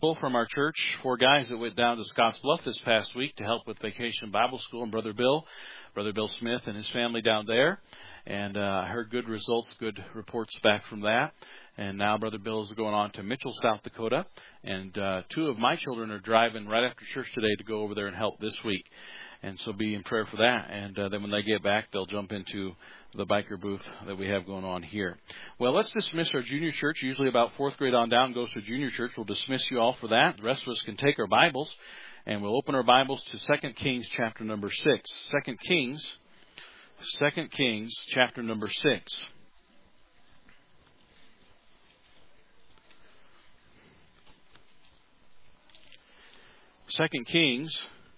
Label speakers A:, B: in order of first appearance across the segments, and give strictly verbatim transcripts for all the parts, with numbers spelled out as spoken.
A: From our church, four guys that went down to Scotts Bluff this past week to help with Vacation Bible School, and Brother Bill, Brother Bill Smith and his family down there. And uh, I heard good results, good reports back from that. And now Brother Bill is going on to Mitchell, South Dakota. And uh, two of my children are driving right after church today to go over there and help this week. And so be in prayer for that. And uh, then when they get back, they'll jump into the biker booth that we have going on here. Well, let's dismiss our junior church. Usually about fourth grade on down goes to junior church. We'll dismiss you all for that. The rest of us can take our Bibles, and we'll open our Bibles to Second Kings chapter number six. Second Kings, Second Kings chapter number six. Second Kings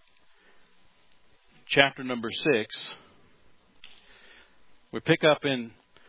A: chapter number six. We pick up in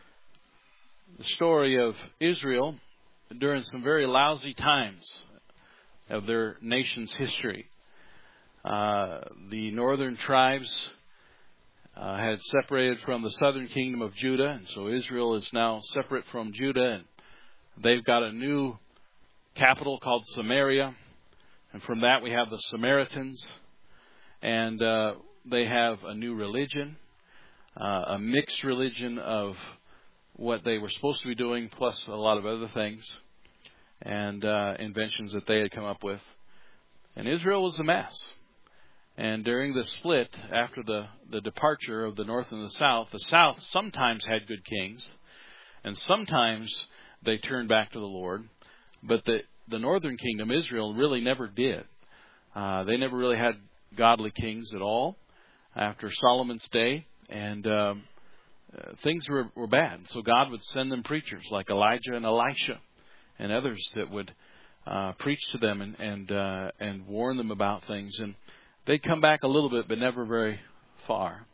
A: the story of Israel during some very lousy times of their nation's history. Uh, the northern tribes uh, had separated from the southern kingdom of Judah, and so Israel is now separate from Judah, and they've got a new capital called Samaria, and from that we have the Samaritans, and uh, they have a new religion. Uh, a mixed religion of what they were supposed to be doing, plus a lot of other things and uh, inventions that they had come up with. And Israel was a mess. And during the split, after the, the departure of the north and the south, the south sometimes had good kings, and sometimes they turned back to the Lord. But the, the northern kingdom, Israel, really never did. Uh, they never really had godly kings at all after Solomon's day. And um, uh, things were, were bad. So God would send them preachers like Elijah and Elisha and others that would uh, preach to them and and, uh, and warn them about things. And they'd come back a little bit, but never very far.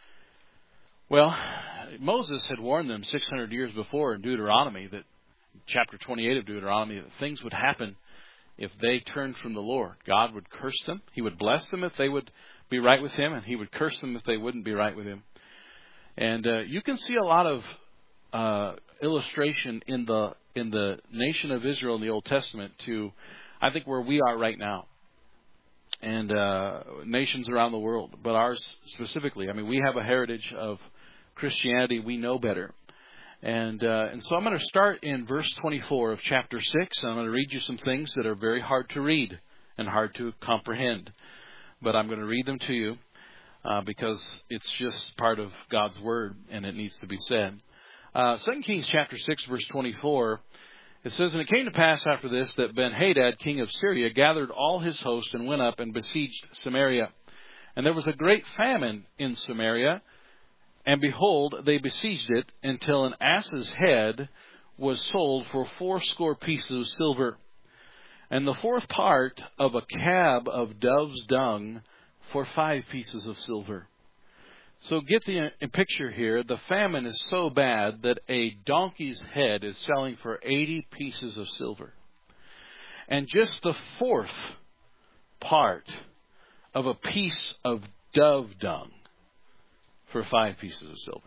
A: Well, Moses had warned them six hundred years before in Deuteronomy, that chapter twenty-eight of Deuteronomy, that things would happen if they turned from the Lord. God would curse them. He would bless them if they would be right with Him, and He would curse them if they wouldn't be right with Him. And uh, you can see a lot of uh, illustration in the in the nation of Israel in the Old Testament to, I think, where we are right now, and uh, nations around the world, but ours specifically. I mean, we have a heritage of Christianity. We know better. And uh, and so I'm going to start in verse twenty-four of chapter six. And I'm going to read you some things that are very hard to read and hard to comprehend. But I'm going to read them to you uh, because it's just part of God's Word and it needs to be said. Uh, Second Kings chapter six, verse twenty-four, it says, "And it came to pass after this that Ben-Hadad, king of Syria, gathered all his host and went up and besieged Samaria. And there was a great famine in Samaria. And behold, they besieged it until an ass's head was sold for fourscore pieces of silver, and the fourth part of a cab of dove's dung for five pieces of silver." So get the uh, picture here. The famine is so bad that a donkey's head is selling for eighty pieces of silver. And just the fourth part of a piece of dove dung for five pieces of silver.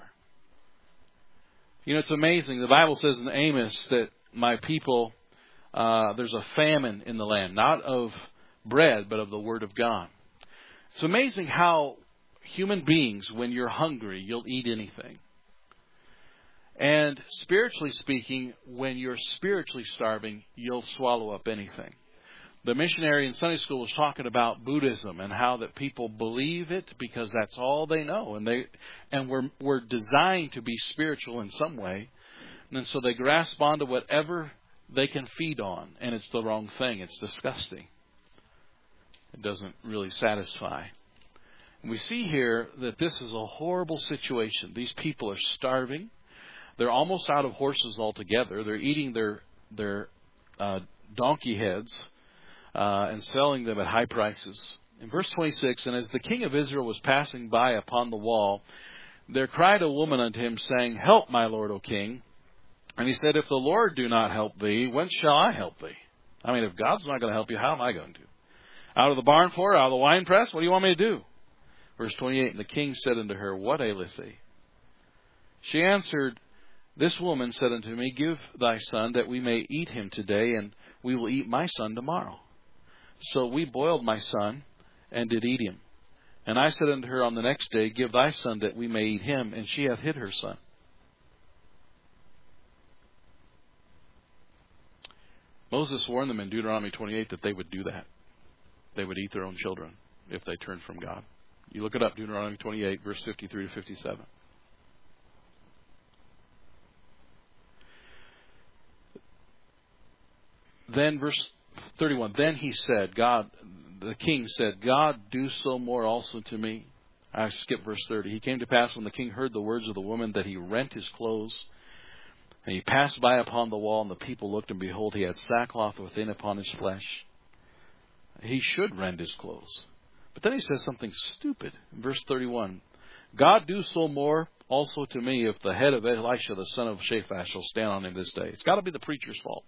A: You know, it's amazing. The Bible says in Amos that my people, uh, there's a famine in the land, not of bread, but of the Word of God. It's amazing how human beings, when you're hungry, you'll eat anything. And spiritually speaking, when you're spiritually starving, you'll swallow up anything. The missionary in Sunday school was talking about Buddhism and how that people believe it because that's all they know. And they and we're we're designed to be spiritual in some way. And so they grasp onto whatever they can feed on. And it's the wrong thing. It's disgusting. It doesn't really satisfy. And we see here that this is a horrible situation. These people are starving. They're almost out of horses altogether. They're eating their, their uh, donkey heads. Uh, and selling them at high prices. In verse twenty-six, "And as the king of Israel was passing by upon the wall, there cried a woman unto him, saying, Help, my lord, O king. And he said, If the Lord do not help thee, whence shall I help thee? I mean, if God's not going to help you, how am I going to? Out of the barn floor, out of the wine press, what do you want me to do? Verse twenty-eight, "And the king said unto her, What aileth thee? She answered, This woman said unto me, Give thy son, that we may eat him today, and we will eat my son tomorrow. So we boiled my son and did eat him. And I said unto her on the next day, give thy son that we may eat him. And she hath hid her son. Moses warned them in Deuteronomy twenty-eight that they would do that. They would eat their own children if they turned from God. You look it up, Deuteronomy twenty-eight, verse fifty-three to fifty-seven. Then verse thirty-one, then he said, God, the king said, God, do so more also to me. I skip verse thirty. He came to pass when the king heard the words of the woman that he rent his clothes. And he passed by upon the wall, and the people looked, and behold, he had sackcloth within upon his flesh. He should rend his clothes. But then he says something stupid in verse thirty-one. God do so more also to me if the head of Elisha, the son of Shaphat, shall stand on him this day. It's got to be the preacher's fault.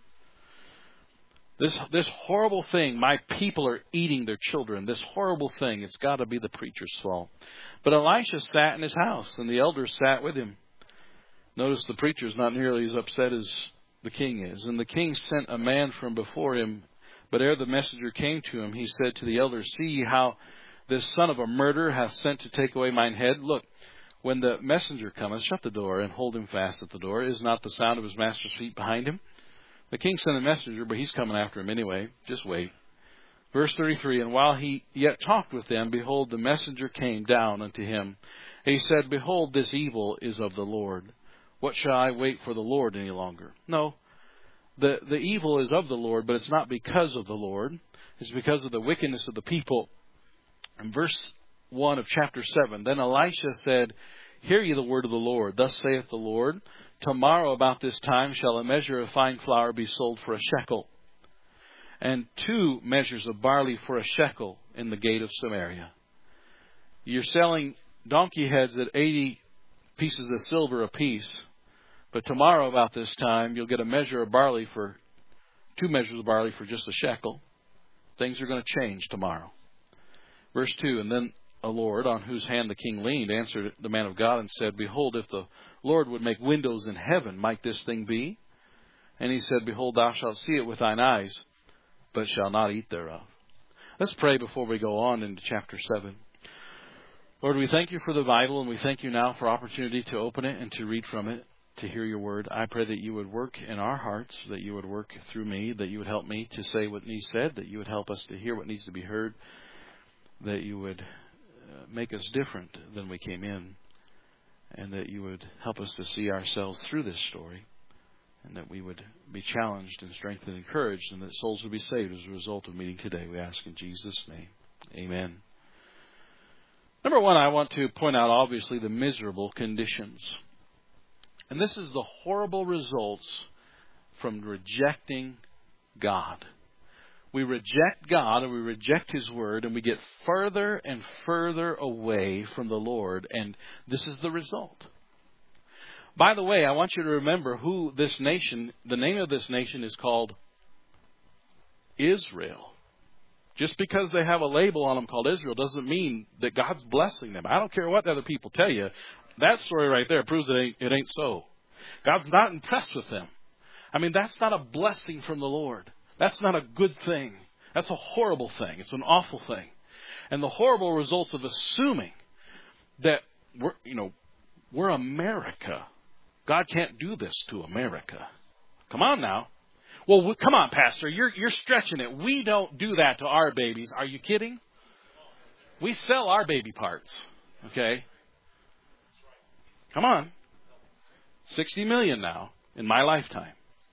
A: This this horrible thing, my people are eating their children. This horrible thing, it's got to be the preacher's fault. But Elisha sat in his house, and the elders sat with him. Notice the preacher is not nearly as upset as the king is. And the king sent a man from before him. But ere the messenger came to him, he said to the elders, see ye how this son of a murderer hath sent to take away mine head? Look, when the messenger cometh, shut the door, and hold him fast at the door. Is not the sound of his master's feet behind him? The king sent a messenger, but he's coming after him anyway. Just wait. Verse thirty-three, and while he yet talked with them, behold, the messenger came down unto him. He said, behold, this evil is of the Lord. What shall I wait for the Lord any longer? No, the, the evil is of the Lord, but it's not because of the Lord. It's because of the wickedness of the people. In verse one of chapter seven, then Elisha said, hear ye the word of the Lord. Thus saith the Lord, tomorrow about this time shall a measure of fine flour be sold for a shekel, and two measures of barley for a shekel in the gate of Samaria. You're selling donkey heads at eighty pieces of silver apiece. But tomorrow about this time, you'll get a measure of barley for, two measures of barley for just a shekel. Things are going to change tomorrow. Verse two, and then a Lord, on whose hand the king leaned, answered the man of God and said, behold, if the Lord would make windows in heaven, might this thing be? And he said, behold, thou shalt see it with thine eyes, but shalt not eat thereof. Let's pray before we go on into chapter seven. Lord, we thank you for the Bible, and we thank you now for opportunity to open it and to read from it, to hear your word. I pray that you would work in our hearts, that you would work through me, that you would help me to say what needs said, that you would help us to hear what needs to be heard, that you would make us different than we came in, and that you would help us to see ourselves through this story, and that we would be challenged and strengthened and encouraged, and that souls would be saved as a result of meeting today. We ask in Jesus' name. Amen. Number one, I want to point out, obviously, the miserable conditions. And this is the horrible results from rejecting God. We reject God and we reject His Word, and we get further and further away from the Lord, and this is the result. By the way, I want you to remember who this nation, the name of this nation is called Israel. Just because they have a label on them called Israel doesn't mean that God's blessing them. I don't care what the other people tell you. That story right there proves it ain't, it ain't so. God's not impressed with them. I mean, that's not a blessing from the Lord. That's not a good thing. That's a horrible thing. It's an awful thing. And the horrible results of assuming that we're, you know, we're America. God can't do this to America. Come on now. Well, come on, Pastor. You're, you're stretching it. We don't do that to our babies. Are you kidding? We sell our baby parts. Okay? Come on. sixty million now in my lifetime.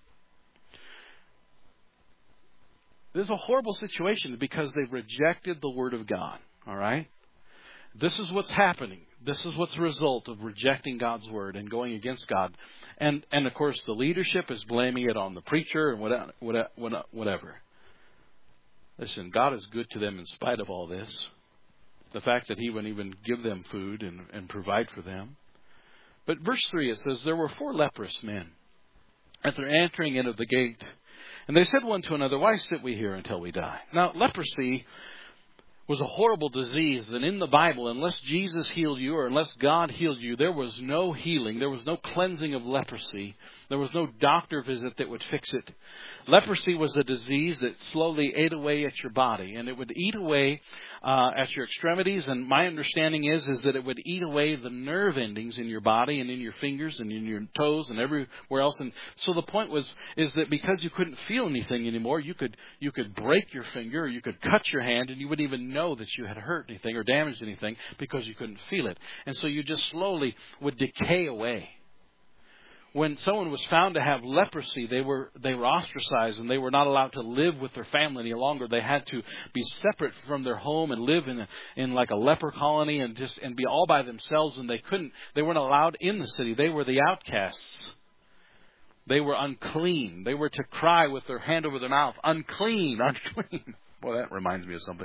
A: This is a horrible situation because they've rejected the Word of God. All right? This is what's happening. This is what's the result of rejecting God's Word and going against God. And, and of course, the leadership is blaming it on the preacher and whatever. Listen, God is good to them in spite of all this. The fact that He wouldn't even give them food and, and provide for them. But verse three, it says, there were four leprous men at their entering into the gate. And they said one to another, why sit we here until we die? Now, leprosy was a horrible disease. And in the Bible, unless Jesus healed you or unless God healed you, there was no healing. There was no cleansing of leprosy There was no doctor visit that would fix it. Leprosy was a disease that slowly ate away at your body, and it would eat away uh, at your extremities. And my understanding is, is that it would eat away the nerve endings in your body and in your fingers and in your toes and everywhere else. And so the point was, is that because you couldn't feel anything anymore, you could you could break your finger or you could cut your hand, and you wouldn't even know that you had hurt anything or damaged anything because you couldn't feel it. And so you just slowly would decay away. When someone was found to have leprosy, they were they were ostracized, and they were not allowed to live with their family any longer. They had to be separate from their home and live in a, in like a leper colony and just and be all by themselves. And they couldn't they weren't allowed in the city. They were the outcasts. They were unclean. They were to cry with their hand over their mouth, unclean, unclean. Boy, that reminds me of something.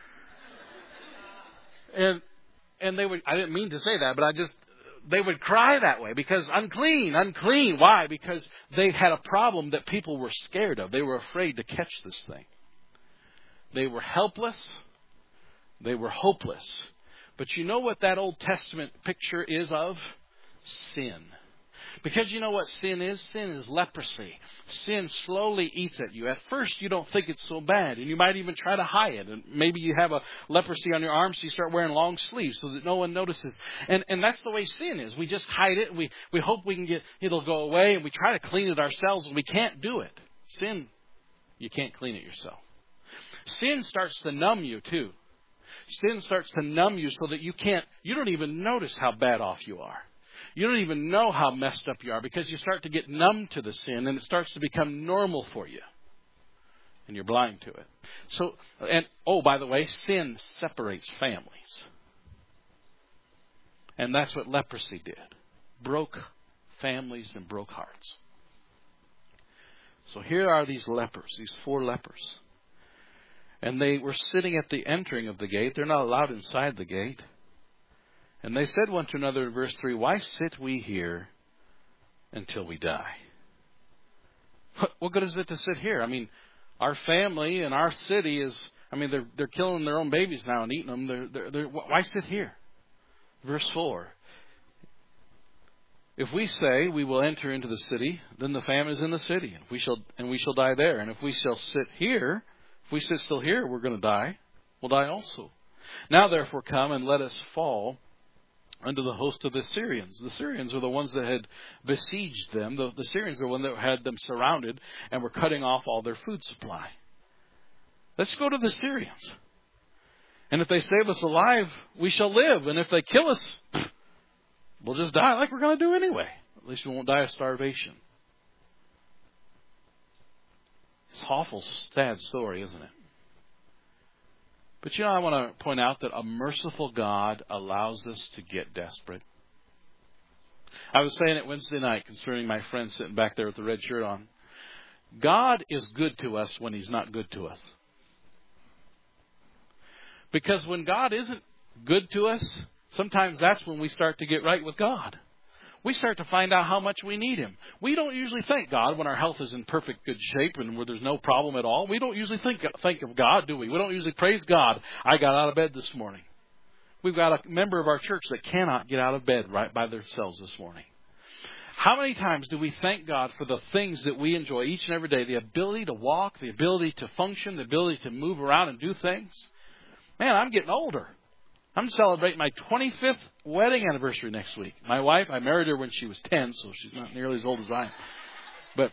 A: And and they would. I didn't mean to say that, but I just. They would cry that way because unclean, unclean. Why? Because they had a problem that people were scared of. They were afraid to catch this thing. They were helpless. They were hopeless. But you know what that Old Testament picture is of? Sin. Because you know what sin is? Sin is leprosy. Sin slowly eats at you. At first, you don't think it's so bad, and you might even try to hide it. And maybe you have a leprosy on your arm, so you start wearing long sleeves so that no one notices. And and that's the way sin is. We just hide it, and we, we hope we can get it'll go away, and we try to clean it ourselves, and we can't do it. Sin, you can't clean it yourself. Sin starts to numb you, too. Sin starts to numb you so that you can't, you don't even notice how bad off you are. You don't even know how messed up you are because you start to get numb to the sin, and it starts to become normal for you. And you're blind to it. So, and oh, by the way, sin separates families. And that's what leprosy did. Broke families and broke hearts. So here are these lepers, these four lepers. And they were sitting at the entering of the gate. They're not allowed inside the gate. And they said one to another in verse three, why sit we here until we die? What good is it to sit here? I mean, our family and our city is, I mean, they're they're killing their own babies now and eating them. They're, they're, they're, why sit here? Verse four. If we say we will enter into the city, then the famine is in the city, and we shall and we shall die there. And if we shall sit here, if we sit still here, we're going to die. We'll die also. Now therefore come and let us fall under the host of the Syrians. The Syrians are the ones that had besieged them. The, the Syrians are the ones that had them surrounded and were cutting off all their food supply. Let's go to the Syrians. And if they save us alive, we shall live. And if they kill us, we'll just die like we're going to do anyway. At least we won't die of starvation. It's an awful, sad story, isn't it? But you know, I want to point out that a merciful God allows us to get desperate. I was saying it Wednesday night concerning my friend sitting back there with the red shirt on. God is good to us when He's not good to us. Because when God isn't good to us, sometimes that's when we start to get right with God. We start to find out how much we need Him. We don't usually thank God when our health is in perfect good shape and where there's no problem at all. We don't usually think, think of God, do we? We don't usually praise God. I got out of bed this morning. We've got a member of our church that cannot get out of bed right by themselves this morning. How many times do we thank God for the things that we enjoy each and every day? The ability to walk, the ability to function, the ability to move around and do things. Man, I'm getting older. I'm celebrating my twenty-fifth wedding anniversary next week. My wife, I married her when she was ten, so she's not nearly as old as I am. But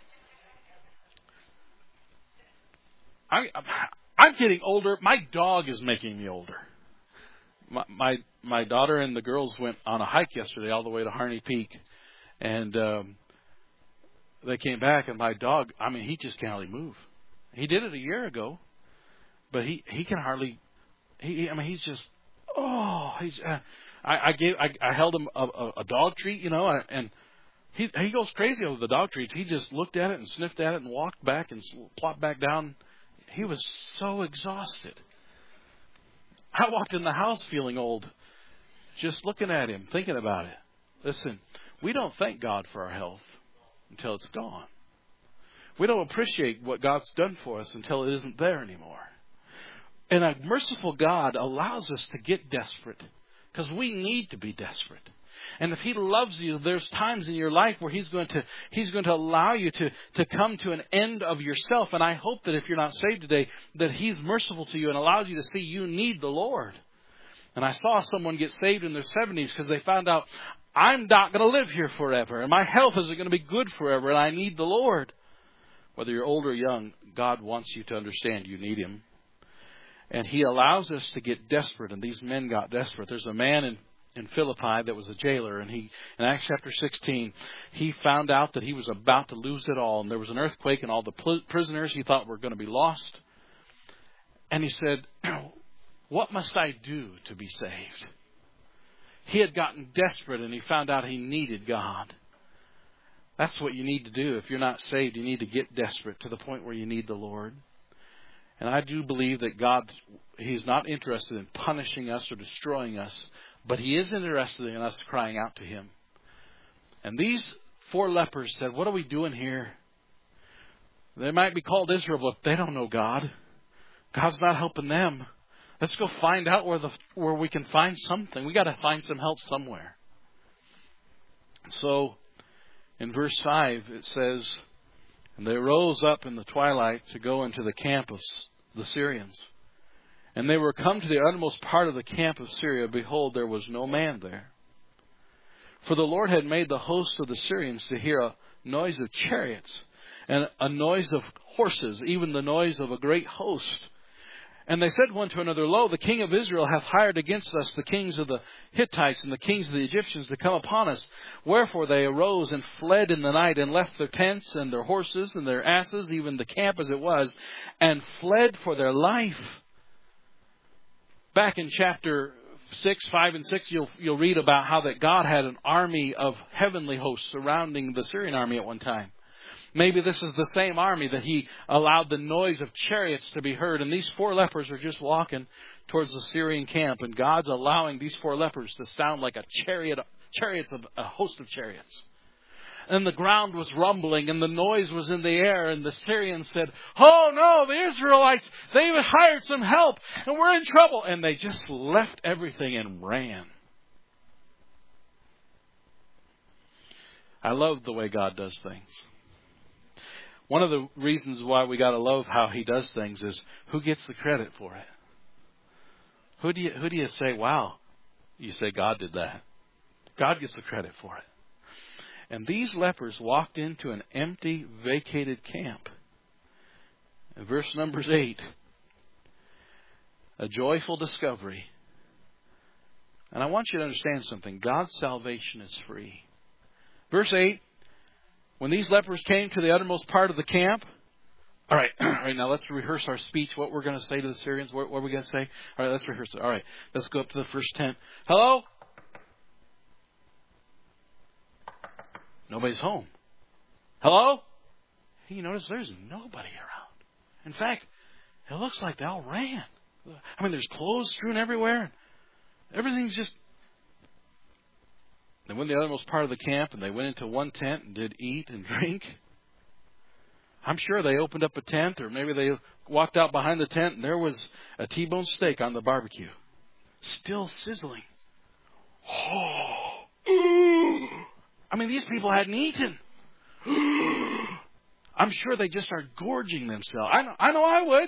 A: I, I'm getting older. My dog is making me older. My, my my daughter and the girls went on a hike yesterday all the way to Harney Peak. And um, they came back, and my dog, I mean, he just can't hardly move. He did it a year ago, but he, he can hardly, he, I mean, he's just, oh, he's. Uh, I, I gave, I, I held him a, a, a dog treat, you know, and he he goes crazy over the dog treats. He just looked at it and sniffed at it and walked back and plopped back down. He was so exhausted. I walked in the house feeling old, just looking at him, thinking about it. Listen, we don't thank God for our health until it's gone. We don't appreciate what God's done for us until it isn't there anymore. And a merciful God allows us to get desperate because we need to be desperate. And if He loves you, there's times in your life where He's going to He's going to allow you to, to come to an end of yourself. And I hope that if you're not saved today, that He's merciful to you and allows you to see you need the Lord. And I saw someone get saved in their seventies because they found out, I'm not going to live here forever. And my health isn't going to be good forever. And I need the Lord. Whether you're old or young, God wants you to understand you need Him. And He allows us to get desperate. And these men got desperate. There's a man in, in Philippi that was a jailer. And he, in Acts chapter sixteen, he found out that he was about to lose it all. And there was an earthquake and all the pl- prisoners he thought were going to be lost. And he said, what must I do to be saved? He had gotten desperate and he found out he needed God. That's what you need to do. If you're not saved, you need to get desperate to the point where you need the Lord. And I do believe that God, He's not interested in punishing us or destroying us, but He is interested in us crying out to Him. And these four lepers said, what are we doing here? They might be called Israel, but they don't know God. God's not helping them. Let's go find out where the where we can find something. We got to find some help somewhere. So, in verse five, it says, and they rose up in the twilight to go into the camp of the Syrians. And they were come to the uttermost part of the camp of Syria. Behold, there was no man there. For the Lord had made the host of the Syrians to hear a noise of chariots and a noise of horses, even the noise of a great host. And they said one to another, lo, the king of Israel hath hired against us the kings of the Hittites and the kings of the Egyptians to come upon us. Wherefore they arose and fled in the night and left their tents and their horses and their asses, even the camp as it was, and fled for their life. Back in chapter six, five, and six, you'll you'll read about how that God had an army of heavenly hosts surrounding the Syrian army at one time. Maybe this is the same army that He allowed the noise of chariots to be heard. And these four lepers are just walking towards the Syrian camp. And God's allowing these four lepers to sound like a chariot, chariots of a host of chariots. And the ground was rumbling and the noise was in the air. And the Syrians said, oh no, the Israelites, they've hired some help and we're in trouble. And they just left everything and ran. I love the way God does things. One of the reasons why we got to love how He does things is who gets the credit for it? Who do you, who do you say, wow, you say God did that. God gets the credit for it. And these lepers walked into an empty, vacated camp. In verse number eight, a joyful discovery. And I want you to understand something. God's salvation is free. Verse eight, when these lepers came to the uttermost part of the camp. All right, all right, now let's rehearse our speech, what we're going to say to the Syrians. What, what are we going to say? All right, let's rehearse it. All right, let's go up to the first tent. Hello? Nobody's home. Hello? Hey, you notice there's nobody around. In fact, it looks like they all ran. I mean, there's clothes strewn everywhere. Everything's just... They went to the othermost part of the camp and they went into one tent and did eat and drink. I'm sure they opened up a tent or maybe they walked out behind the tent and there was a T-bone steak on the barbecue. Still sizzling. Oh. I mean, these people hadn't eaten. I'm sure they just started gorging themselves. I know I, know I would.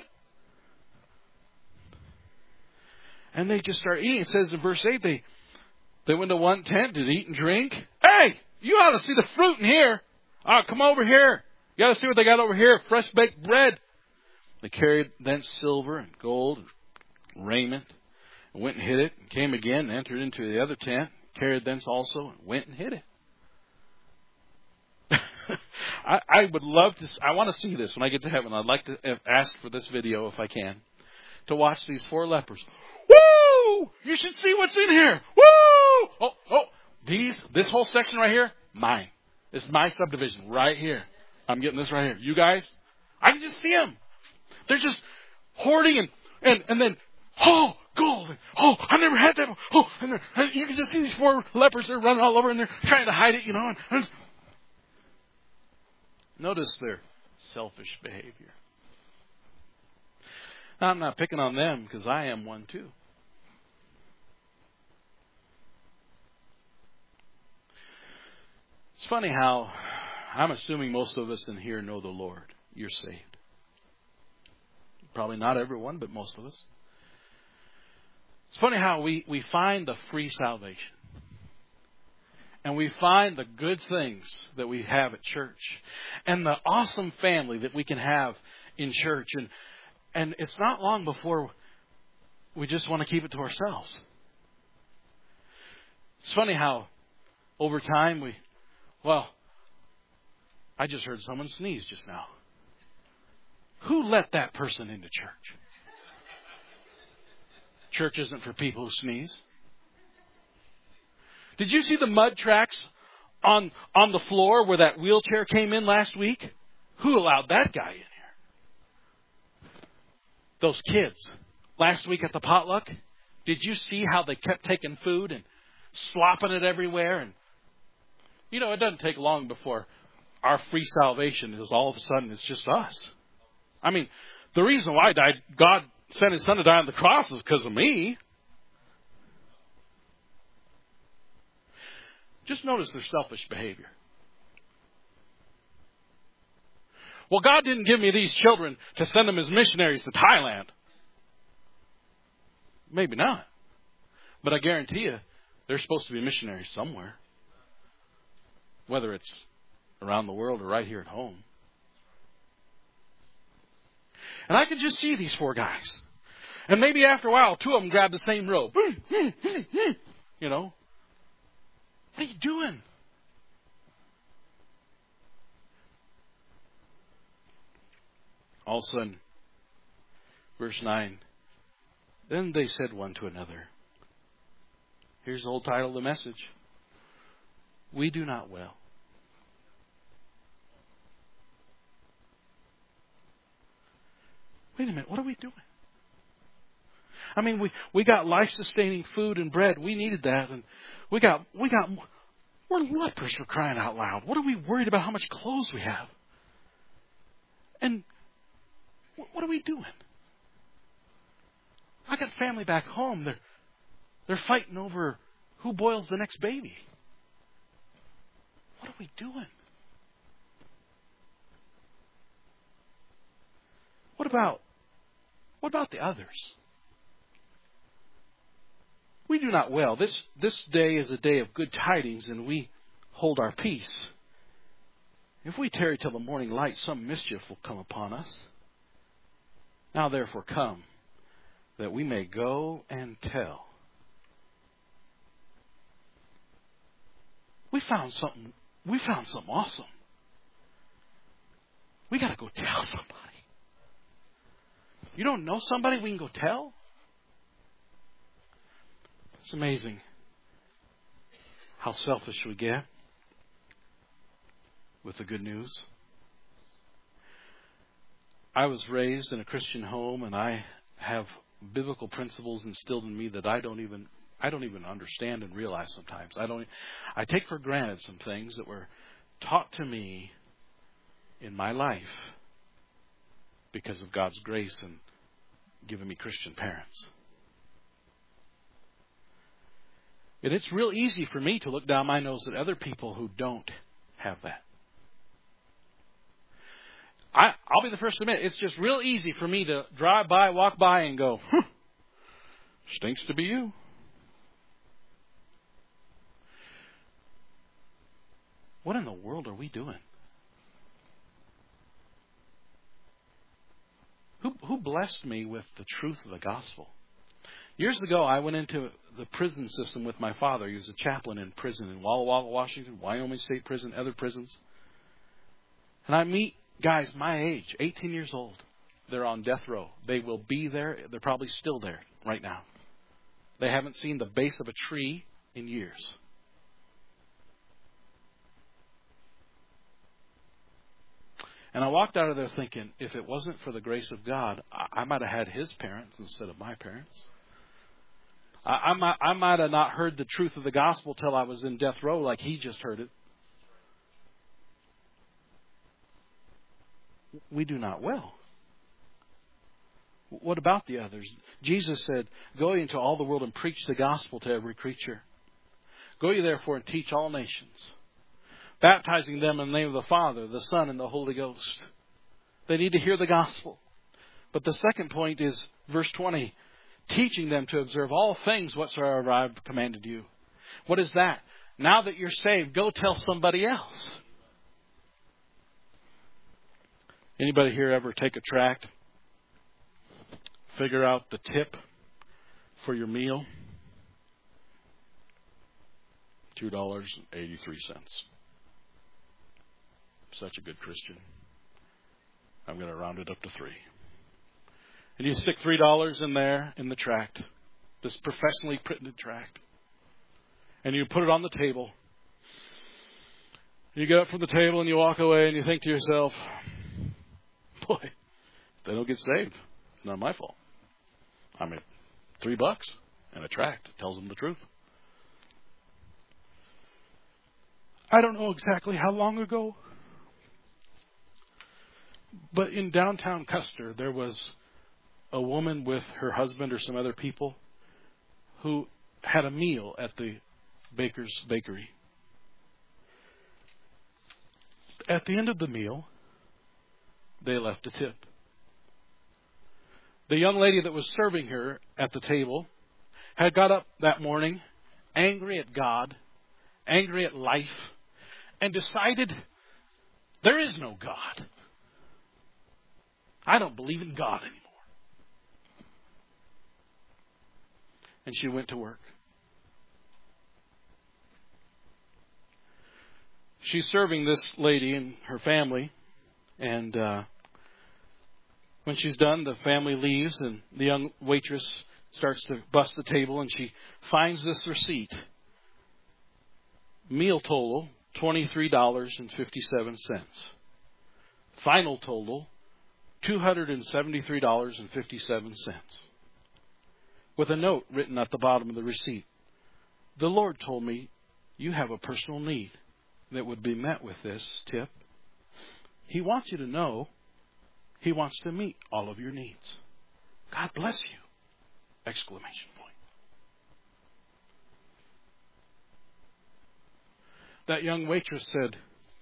A: And they just started eating. It says in verse eight, they... They went to one tent, did eat and drink. Hey, you ought to see the fruit in here. Oh, come over here. You ought to see what they got over here. Fresh baked bread. They carried thence silver and gold and raiment. And went and hid it. And came again and entered into the other tent. Carried thence also and went and hid it. I, I would love to. I want to see this when I get to heaven. I'd like to ask for this video if I can. To watch these four lepers. Woo! You should see what's in here. Woo! Oh, oh, these, this whole section right here, mine. This is my subdivision right here. I'm getting this right here. You guys, I can just see them. They're just hoarding and, and, and then, oh, gold. And, oh, I never had that. Oh, and, and you can just see these four lepers. They're running all over and they're trying to hide it, you know. And, and notice their selfish behavior. Now, I'm not picking on them because I am one too. It's funny how I'm assuming most of us in here know the Lord. You're saved. Probably not everyone, but most of us. It's funny how we, we find the free salvation. And we find the good things that we have at church. And the awesome family that we can have in church. And, and it's not long before we just want to keep it to ourselves. It's funny how over time we, well, I just heard someone sneeze just now. Who let that person into church? Church isn't for people who sneeze. Did you see the mud tracks on, on the floor where that wheelchair came in last week? Who allowed that guy in here? Those kids. Last week at the potluck, did you see how they kept taking food and slopping it everywhere? And you know, it doesn't take long before our free salvation is all of a sudden it's just us. I mean, the reason why I died, God sent His Son to die on the cross is because of me. Just notice their selfish behavior. Well, God didn't give me these children to send them as missionaries to Thailand. Maybe not. But I guarantee you, they're supposed to be missionaries somewhere. Whether it's around the world or right here at home. And I can just see these four guys. And maybe after a while, two of them grab the same rope. You know. What are you doing? All of a sudden, verse nine. Then they said one to another. Here's the whole title of the message. We do not well. Wait a minute, what are we doing? I mean, we, we got life-sustaining food and bread. We needed that. And we got, we got, we're lepers for crying out loud. What are we worried about how much clothes we have? And what are we doing? I got family back home. They're, they're fighting over who boils the next baby. What are we doing? What about, what about the others? We do not well. This, this day is a day of good tidings, and we hold our peace. If we tarry till the morning light, some mischief will come upon us. Now therefore come, that we may go and tell. We found something, we found something awesome. We got to go tell somebody. You don't know somebody we can go tell? It's amazing how selfish we get with the good news. I was raised in a Christian home, and I have biblical principles instilled in me that I don't even I don't even understand and realize sometimes. I don't I take for granted some things that were taught to me in my life because of God's grace and giving me Christian parents. And it's real easy for me to look down my nose at other people who don't have that. I, I'll be the first to admit, it's just real easy for me to drive by, walk by, and go, huh, stinks to be you. What in the world are we doing? Who, who blessed me with the truth of the gospel? Years ago, I went into the prison system with my father. He was a chaplain in prison in Walla Walla, Washington, Wyoming State Prison, other prisons. And I meet guys my age, eighteen years old. They're on death row. They will be there. They're probably still there right now. They haven't seen the base of a tree in years. And I walked out of there thinking, if it wasn't for the grace of God, I might have had his parents instead of my parents. I, I, might, I might have not heard the truth of the gospel till I was in death row like he just heard it. We do not well. What about the others? Jesus said, go ye into all the world and preach the gospel to every creature. Go ye therefore and teach all nations. baptizing them in the name of the Father, the Son, and the Holy Ghost. They need to hear the gospel. But the second point is verse twenty, teaching them to observe all things whatsoever I have commanded you. What is that? Now that you're saved, go tell somebody else. Anybody here ever take a tract, figure out the tip for your meal? two dollars and eighty-three cents. Such a good Christian. I'm going to round it up to three. And you stick three dollars in there in the tract, this professionally printed tract. And you put it on the table. You get up from the table and you walk away and you think to yourself, boy, if they don't get saved, it's not my fault. I mean, three bucks and a tract tells them the truth. I don't know exactly how long ago, but in downtown Custer, there was a woman with her husband or some other people who had a meal at the baker's bakery. At the end of the meal, they left a tip. The young lady that was serving her at the table had got up that morning angry at God, angry at life, and decided there is no God. I don't believe in God anymore. And she went to work. She's serving this lady and her family, and uh, when she's done, the family leaves, and the young waitress starts to bust the table, and she finds this receipt. Meal total, twenty-three dollars and fifty-seven cents. Final total, two hundred seventy-three dollars and fifty-seven cents. With a note written at the bottom of the receipt. The Lord told me you have a personal need that would be met with this tip. He wants you to know He wants to meet all of your needs. God bless you! Exclamation point. That young waitress said,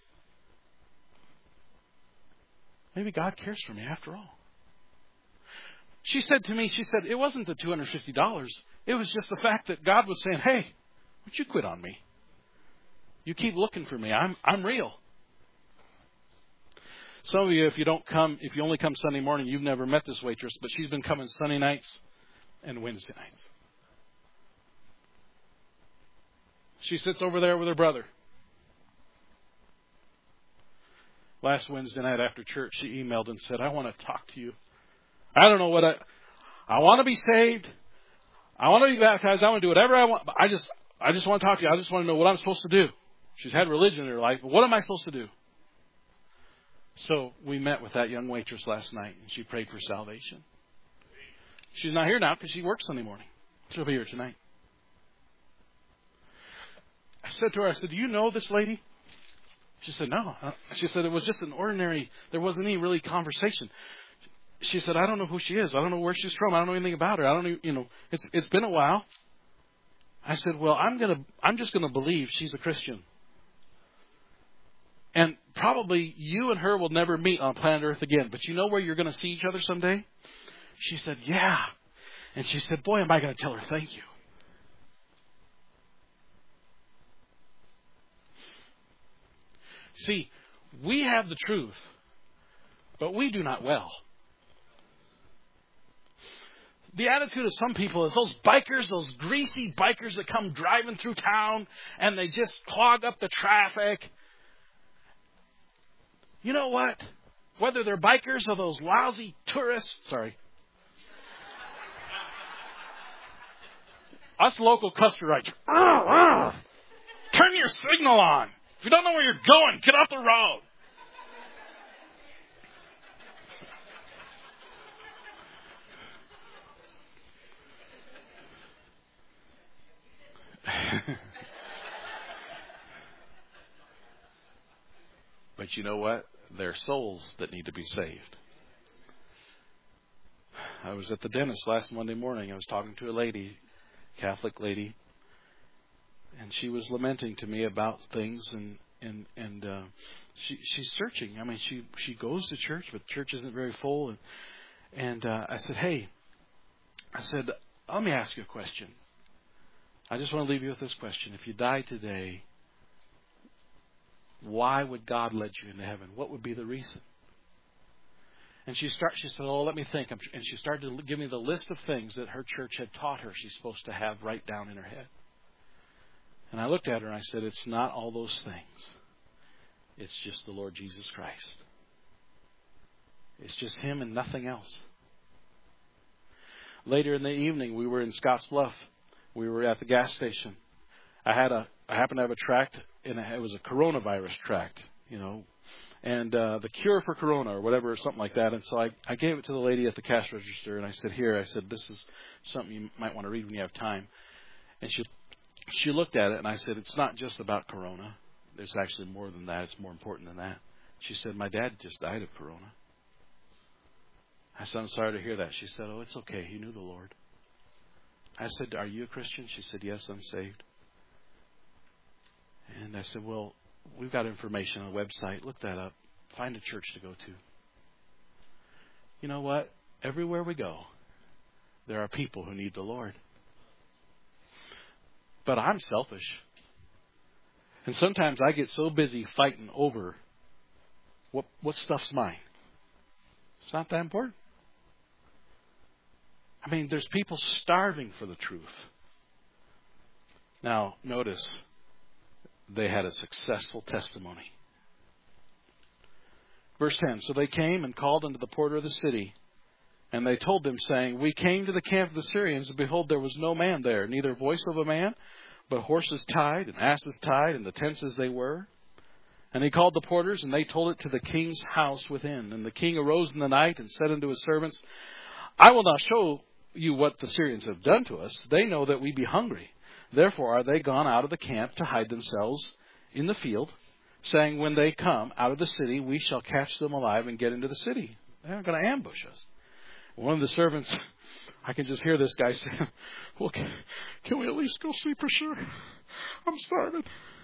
A: maybe God cares for me after all. She said to me, she said, it wasn't the two hundred fifty dollars. It was just the fact that God was saying, hey, would you quit on me? You keep looking for me. I'm I'm real. Some of you, if you don't come, if you only come Sunday morning, you've never met this waitress, but she's been coming Sunday nights and Wednesday nights. She sits over there with her brother. Last Wednesday night after church, she emailed and said, I want to talk to you. I don't know what I... I want to be saved. I want to be baptized. I want to do whatever I want. But I just I just want to talk to you. I just want to know what I'm supposed to do. She's had religion in her life, but what am I supposed to do? So we met with that young waitress last night, and she prayed for salvation. She's not here now because she works Sunday morning. She'll be here tonight. I said to her, I said, do you know this lady? She said, no. She said, it was just an ordinary, there wasn't any really conversation. She said, I don't know who she is. I don't know where she's from. I don't know anything about her. I don't, you know, it's it's been a while. I said, well, I'm gonna, I'm just gonna believe she's a Christian. And probably you and her will never meet on planet Earth again. But you know where you're going to see each other someday? She said, yeah. And she said, boy, am I going to tell her thank you. See, we have the truth, but we do not well. The attitude of some people is those bikers, those greasy bikers that come driving through town and they just clog up the traffic. You know what? Whether they're bikers or those lousy tourists, sorry. Us local Custerites, turn your signal on. If you don't know where you're going, get off the road. But you know what? There are souls that need to be saved. I was at the dentist last Monday morning. I was talking to a lady, Catholic lady, and she was lamenting to me about things in, and and uh, she she's searching. I mean, she she goes to church, but church isn't very full. And and uh, I said, hey, I said, let me ask you a question. I just want to leave you with this question: if you die today, why would God let you into heaven? What would be the reason? And she start, she said, oh, let me think. And she started to give me the list of things that her church had taught her she's supposed to have right down in her head. And I looked at her and I said, it's not all those things. It's just the Lord Jesus Christ. It's just Him and nothing else. Later in the evening, we were in Scottsbluff. We were at the gas station. I had a, I happened to have a tract, and it was a coronavirus tract, you know, and uh, the cure for corona or whatever, or something like that. And so I, I gave it to the lady at the cash register, and I said, here, I said, this is something you might want to read when you have time. And she she looked at it, and I said, it's not just about corona. There's actually more than that. It's more important than that. She said, my dad just died of corona. I said, I'm sorry to hear that. She said, oh, it's okay. He knew the Lord. I said, are you a Christian? She said, yes, I'm saved. And I said, well, we've got information on the website. Look that up. Find a church to go to. You know what? Everywhere we go, there are people who need the Lord. But I'm selfish. And sometimes I get so busy fighting over what what stuff's mine. It's not that important. I mean, there's people starving for the truth. Now, notice, they had a successful testimony. Verse ten, so they came and called unto the porter of the city, and they told them, saying, we came to the camp of the Syrians, and behold, there was no man there, neither voice of a man, but horses tied, and asses tied, and the tents as they were. And he called the porters, and they told it to the king's house within. And the king arose in the night, and said unto his servants, I will now show you what the Syrians have done to us. They know that we be hungry. Therefore are they gone out of the camp to hide themselves in the field, saying, when they come out of the city, we shall catch them alive and get into the city. They're going to ambush us. One of the servants, I can just hear this guy saying, well, can, can we at least go see for sure? I'm starving.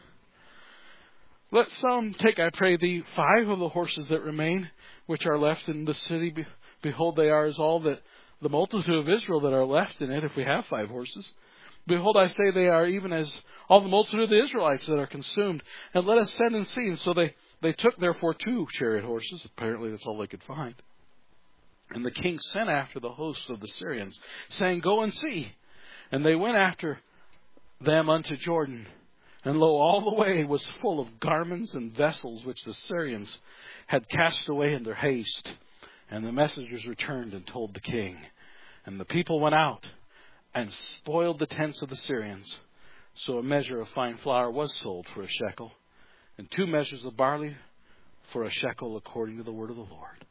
A: Let some take, I pray thee, five of the horses that remain, which are left in the city. Behold, they are as all that the multitude of Israel that are left in it, if we have five horses. Behold, I say they are even as all the multitude of the Israelites that are consumed. And let us send and see. And so they, they took therefore two chariot horses. Apparently that's all they could find. And the king sent after the host of the Syrians, saying, go and see. And they went after them unto Jordan. And lo, all the way was full of garments and vessels which the Syrians had cast away in their haste. And the messengers returned and told the king. And the people went out and spoiled the tents of the Syrians. So a measure of fine flour was sold for a shekel, and two measures of barley for a shekel, according to the word of the Lord.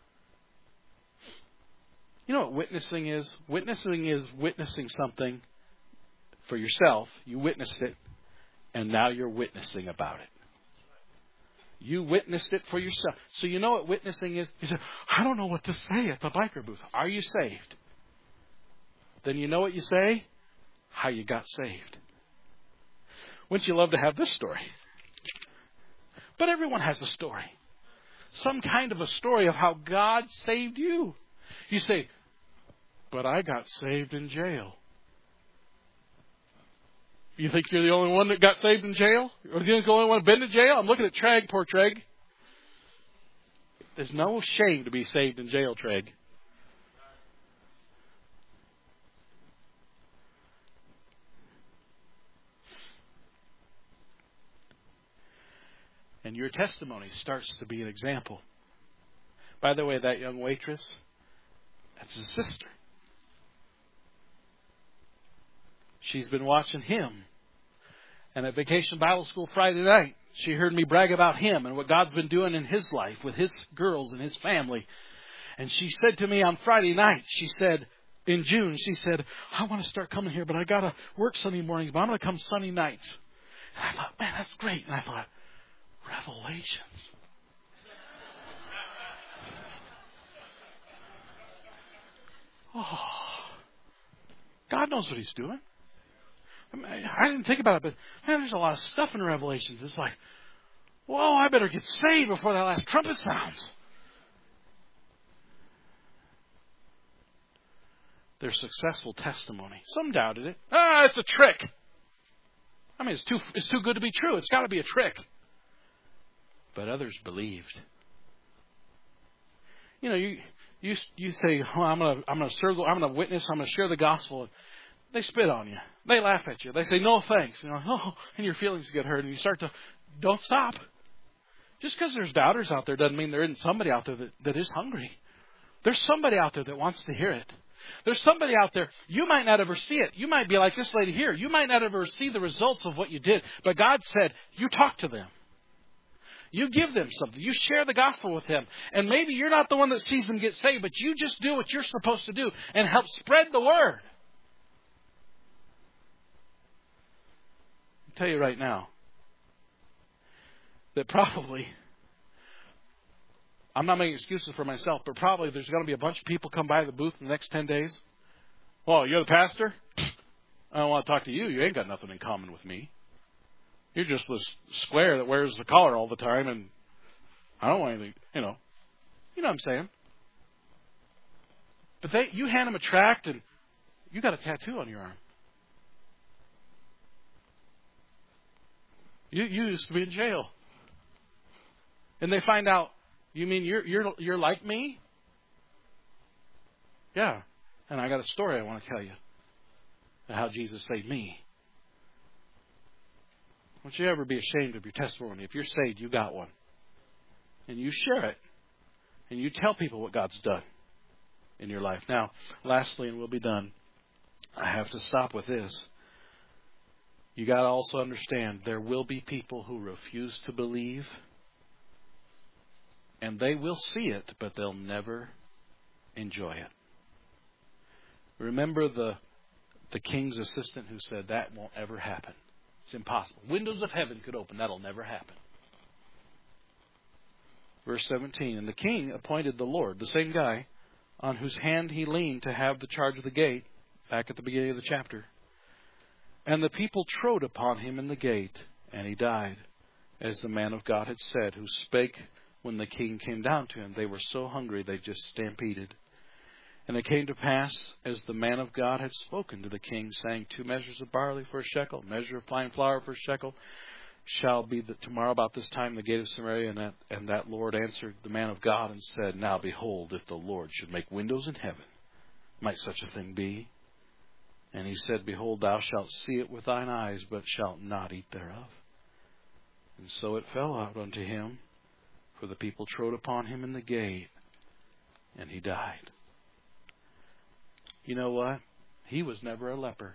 A: You know what witnessing is? Witnessing is witnessing something for yourself. You witnessed it, and now you're witnessing about it. You witnessed it for yourself. So you know what witnessing is? You say, I don't know what to say at the biker booth. Are you saved? Then you know what you say? How you got saved. Wouldn't you love to have this story? But everyone has a story. Some kind of a story of how God saved you. You say, but I got saved in jail. You think you're the only one that got saved in jail? Or the only one been to jail? I'm looking at Treg, poor Treg. There's no shame to be saved in jail, Treg. And your testimony starts to be an example. By the way, that young waitress, that's his sister. She's been watching him. And at Vacation Bible School Friday night, she heard me brag about him and what God's been doing in his life with his girls and his family. And she said to me on Friday night, she said, in June, she said, I want to start coming here, but I got to work Sunday mornings, but I'm going to come Sunday nights. And I thought, man, that's great. And I thought, Revelations. Oh, God knows what He's doing. I mean, I didn't think about it, but man, there's a lot of stuff in Revelations. It's like, Whoa, I better get saved before that last trumpet sounds. Their successful testimony. Some doubted it. Ah, it's a trick. I mean, it's too it's too good to be true. It's got to be a trick. But others believed. You know, you you you say, well, I'm gonna I'm gonna serve, I'm gonna witness, I'm gonna share the gospel. They spit on you. They laugh at you. They say no thanks. You know, oh, and your feelings get hurt, and you start to don't stop. Just because there's doubters out there doesn't mean there isn't somebody out there that, that is hungry. There's somebody out there that wants to hear it. There's somebody out there, you might not ever see it. You might be like this lady here. You might not ever see the results of what you did. But God said, you talk to them. You give them something. You share the gospel with them. And maybe you're not the one that sees them get saved, but you just do what you're supposed to do and help spread the word. I'll tell you right now that probably, I'm not making excuses for myself, but probably there's going to be a bunch of people come by the booth in the next ten days. Well, you're the pastor? I don't want to talk to you. You ain't got nothing in common with me. You're just this square that wears the collar all the time, and I don't want anything, you know. You know what I'm saying? But they, you hand them a tract, and you got a tattoo on your arm. You, you used to be in jail. And they find out, you mean you're you're you're like me? Yeah. And I got a story I want to tell you of how Jesus saved me. Don't you ever be ashamed of your testimony. If you're saved, you got one. And you share it. And you tell people what God's done in your life. Now, lastly, and we'll be done, I have to stop with this. You got to also understand there will be people who refuse to believe. And they will see it, but they'll never enjoy it. Remember the the king's assistant who said that won't ever happen. It's impossible. Windows of heaven could open. That'll never happen. Verse seventeen, and the king appointed the Lord, the same guy, on whose hand he leaned to have the charge of the gate, back at the beginning of the chapter. And the people trode upon him in the gate, and he died, as the man of God had said, who spake when the king came down to him. They were so hungry they just stampeded. And it came to pass, as the man of God had spoken to the king, saying, two measures of barley for a shekel, measure of fine flour for a shekel, shall be the, tomorrow about this time the gate of Samaria. And that, and that Lord answered the man of God and said, now behold, if the Lord should make windows in heaven, might such a thing be? And he said, behold, thou shalt see it with thine eyes, but shalt not eat thereof. And so it fell out unto him, for the people trode upon him in the gate, and he died. You know what? He was never a leper.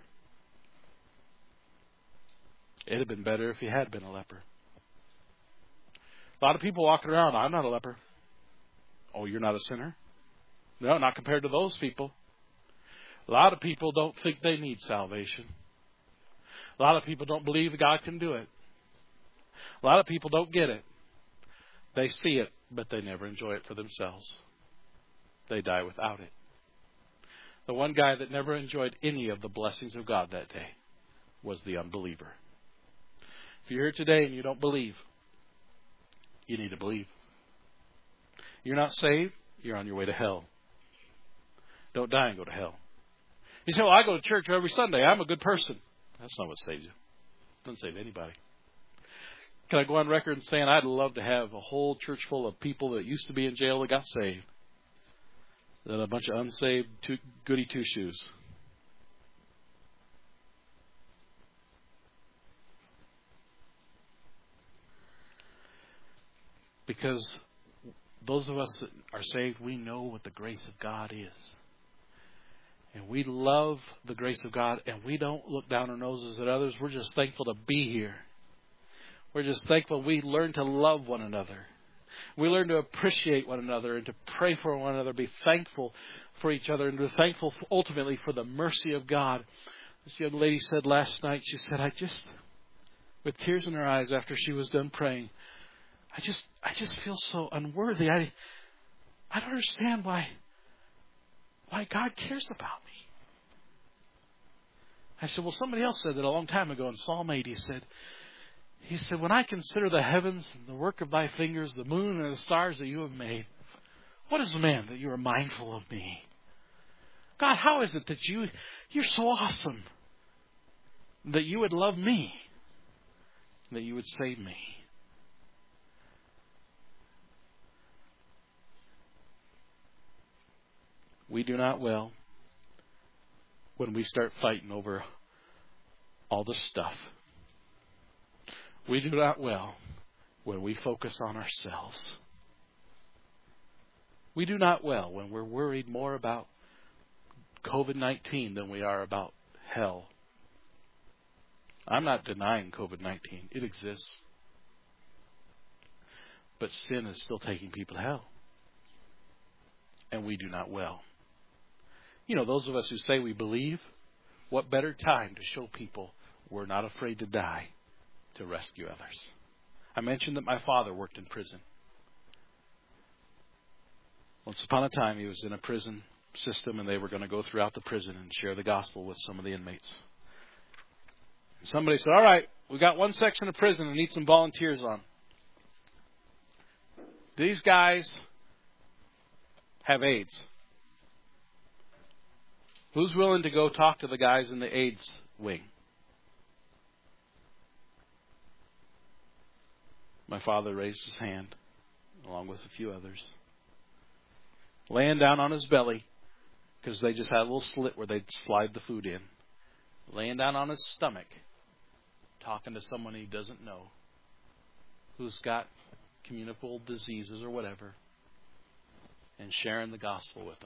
A: It'd have been better if he had been a leper. A lot of people walking around, I'm not a leper. Oh, you're not a sinner? No, not compared to those people. A lot of people don't think they need salvation. A lot of people don't believe that God can do it. A lot of people don't get it. They see it, but they never enjoy it for themselves. They die without it. The one guy that never enjoyed any of the blessings of God that day was the unbeliever. If you're here today and you don't believe, you need to believe. You're not saved, you're on your way to hell. Don't die and go to hell. You say, well, I go to church every Sunday. I'm a good person. That's not what saves you. It doesn't save anybody. Can I go on record and saying I'd love to have a whole church full of people that used to be in jail that got saved? Than a bunch of unsaved two, goody two-shoes. Because those of us that are saved, we know what the grace of God is. And we love the grace of God, and we don't look down our noses at others. We're just thankful to be here. We're just thankful we learn to love one another. We learn to appreciate one another and to pray for one another, be thankful for each other, and be thankful ultimately for the mercy of God. This young lady said last night, she said, I just, with tears in her eyes after she was done praying, I just I just feel so unworthy. I I don't understand why why God cares about me. I said, well, somebody else said that a long time ago in Psalm eight. He said, He said, when I consider the heavens and the work of thy fingers, the moon and the stars that you have made, what is man that you are mindful of me? God, how is it that you, you're so awesome that you would love me, that you would save me? We do not well when we start fighting over all the stuff. We do not well when we focus on ourselves. We do not well when we're worried more about covid nineteen than we are about hell. I'm not denying covid nineteen. It exists. But sin is still taking people to hell. And we do not well. You know, those of us who say we believe, what better time to show people we're not afraid to die to rescue others. I mentioned that my father worked in prison. Once upon a time, he was in a prison system, and they were going to go throughout the prison and share the gospel with some of the inmates. And somebody said, all right, we got one section of prison that needs some volunteers on. These guys have AIDS. Who's willing to go talk to the guys in the AIDS wing? My father raised his hand, along with a few others. Laying down on his belly, because they just had a little slit where they'd slide the food in. Laying down on his stomach, talking to someone he doesn't know, who's got communicable diseases or whatever, and sharing the gospel with them.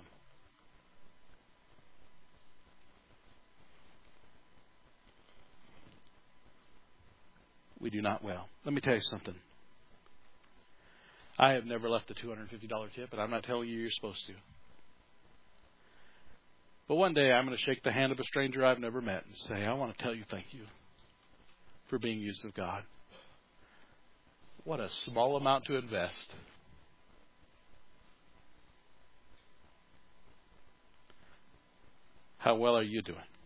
A: We do not well. Let me tell you something. I have never left a two hundred fifty dollars tip, and I'm not telling you you're supposed to. But one day I'm going to shake the hand of a stranger I've never met and say, I want to tell you thank you for being used of God. What a small amount to invest. How well are you doing?